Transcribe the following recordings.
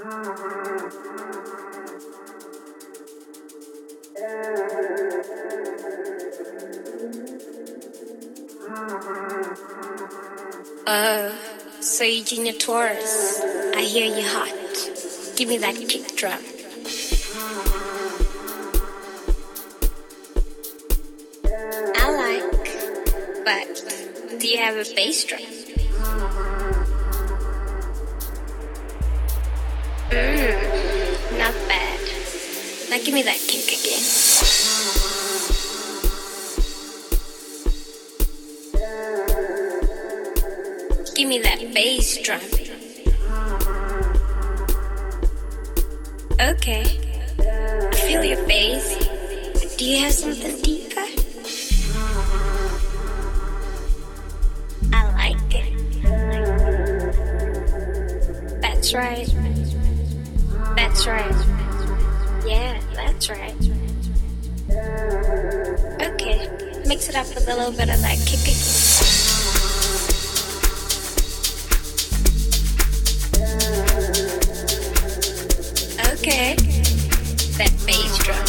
So Eugenia Taurus, I hear you hot. Give me that kick drum. I like, but do you have a bass drum? Not bad. Now give me that kick again. Give me that bass drum. Okay, I feel your bass. Do you have something deeper? I like it. That's right. That's right. Yeah, that's right. Okay, mix it up with a little bit of that kick again. Okay, that bass drum.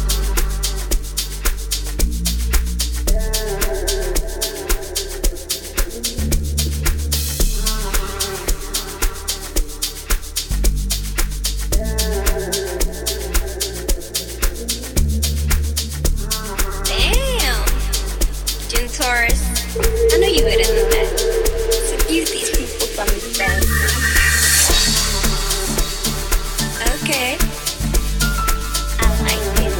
Damn, Jen Taurus, I know you better than that. Seduce these people from the bed. Okay, I like it.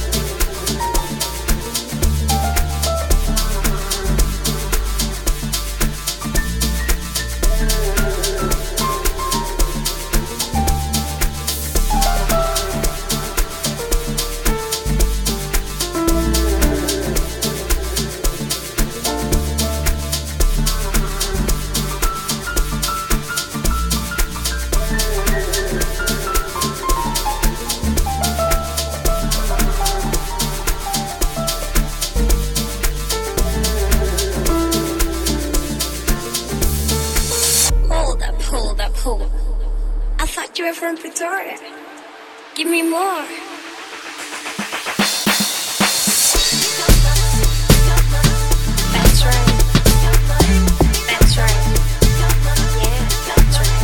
Hold up. I thought you were from Pretoria. Give me more. That's right. That's right. Yeah, that's right.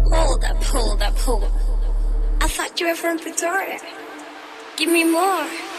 Hold up. I thought you were from Pretoria. Give me more.